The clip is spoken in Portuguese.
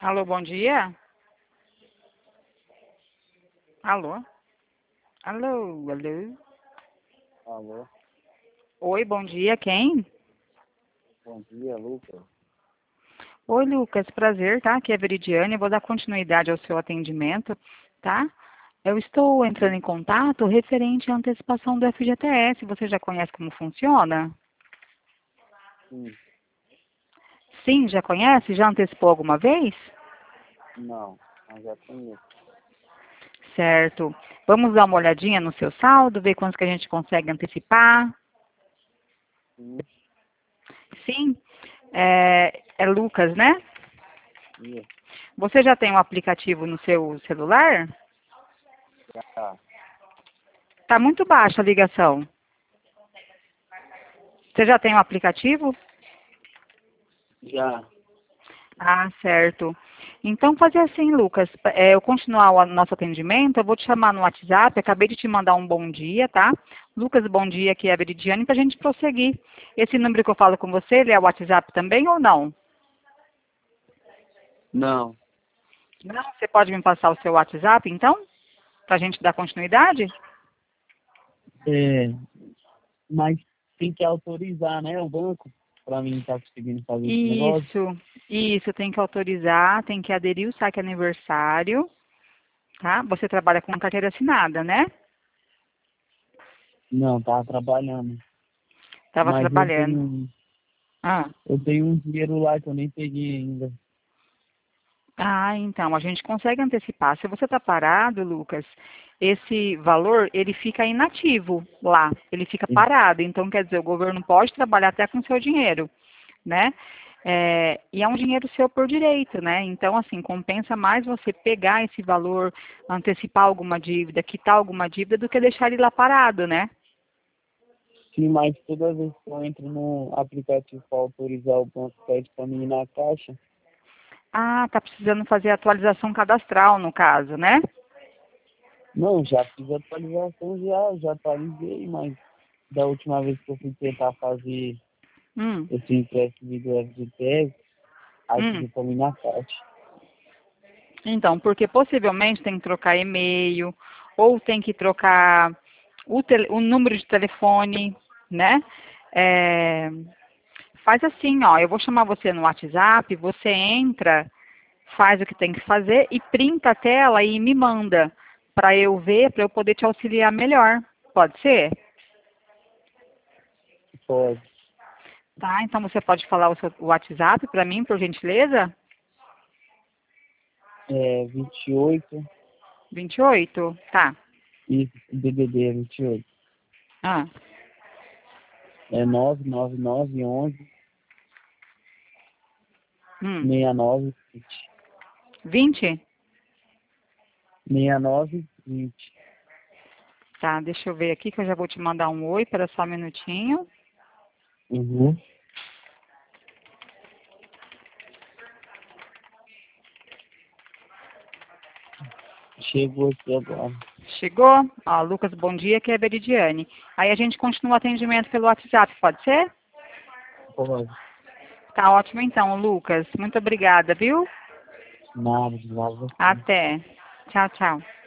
Alô, bom dia? Alô? Alô, alô? Alô, Oi, bom dia, quem? bom dia, Lucas. Oi, Lucas, prazer, tá? Aqui é a Veridiane, eu vou dar continuidade ao seu atendimento, tá? Eu estou entrando em contato referente à antecipação do FGTS. Você já conhece como funciona? Sim, Sim, já conhece? Já antecipou alguma vez? não, mas já conheço. Certo. Vamos dar uma olhadinha no seu saldo, ver quantos que a gente consegue antecipar. Sim, Sim, é Lucas, né? isso, Você já tem um aplicativo no seu celular? já, Tá muito baixa a ligação. Você já tem um aplicativo? já, Ah, certo. Então, fazer assim, Lucas, eu continuar o nosso atendimento, eu vou te chamar no WhatsApp, acabei de te mandar um bom dia, tá? Lucas, bom dia, aqui é a Veridiane, para a gente prosseguir. Esse número que eu falo com você, ele é o WhatsApp também ou não? não, Não? Você pode me passar o seu WhatsApp, então? Para a gente dar continuidade? é, mas tem que autorizar, né, o banco, para mim estar conseguindo fazer esse negócio. Isso, tem que autorizar, tem que aderir o saque aniversário, tá? Você trabalha com carteira assinada, né? Não, tá trabalhando, Estava mas trabalhando. Ah. eu tenho um dinheiro lá que eu nem peguei ainda. Ah, então, a gente consegue antecipar. Se você está parado, Lucas, esse valor, ele fica inativo lá, ele fica E- parado. Então, quer dizer, o governo pode trabalhar até com seu dinheiro, né? E é um dinheiro seu por direito, né? Então, assim, compensa mais você pegar esse valor, antecipar alguma dívida, quitar alguma dívida, do que deixar ele lá parado, né? Sim, mas toda vez que eu entro no aplicativo para autorizar o banco, pede para mim ir na caixa. Ah, tá precisando fazer atualização cadastral, no caso, né? Não, já fiz a atualização, já atualizei, mas da última vez que eu fui tentar fazer Hum, esse empréstimo do FGTS, aí hum. pediu pra mim na caixa. Então, porque possivelmente tem que trocar e-mail, ou tem que trocar o número de telefone, né? É, faz assim, ó, eu vou chamar você no WhatsApp, você entra, faz o que tem que fazer e printa a tela e me manda para eu ver, para eu poder te auxiliar melhor. Pode ser? Pode. Tá, então você pode falar o seu WhatsApp para mim, por gentileza? 28, 28. Tá. isso, DDD é 28. Ah, É 99911 hum. 6920. 20? 6920. Tá, deixa eu ver aqui que eu já vou te mandar um oi, para só um minutinho. Uhum. Chegou aqui agora. Chegou? Ó, Lucas, bom dia, que é a Veridiane. Aí a gente continua o atendimento pelo WhatsApp, pode ser? Pode. Tá ótimo então, Lucas. Muito obrigada, viu? Nada, de nada. Até. Tchau, tchau.